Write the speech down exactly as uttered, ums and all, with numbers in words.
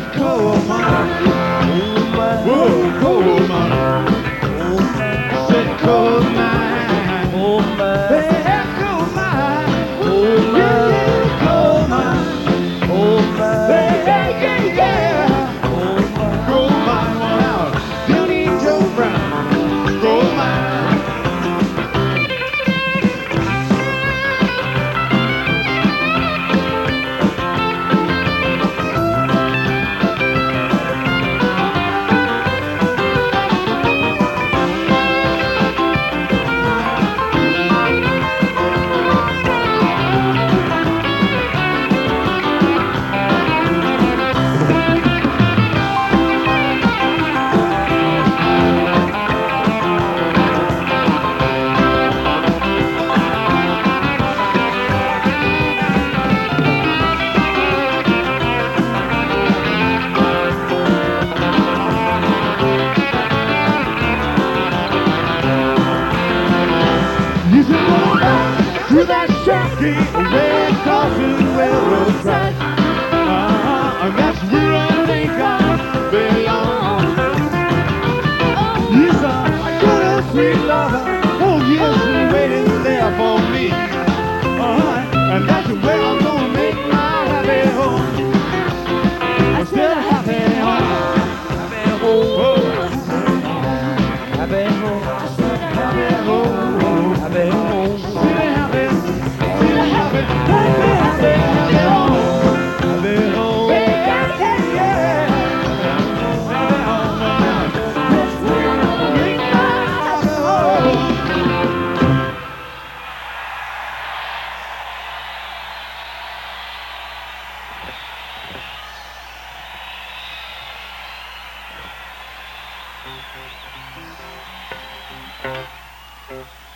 coal mine. Whoa, coal mine. I said coal mine. Coal mine. Hey, coal mine. Coal mine. Yeah, yeah, coal mine. Coal mine. Hey, yeah, yeah, yeah. Coal mine. Coal mine went out. Billy Joe Brown. Coal mine. You should go back to that shacky way across the railroad track. Uh-huh, and that's where I think I belong. Yes, I got a sweet lover. Oh, yes, and waiting there for me. Uh-huh, and that's where I'm gonna make my happy home. I said a happy home. Happy home. Oh, Happy home. happy home. Happy home. Feel happy, feel happy, happy, happy, happy home. Happy home. Yeah, yeah, yeah. Happy home now. That's where I'm gonna make my happy home. Thank you.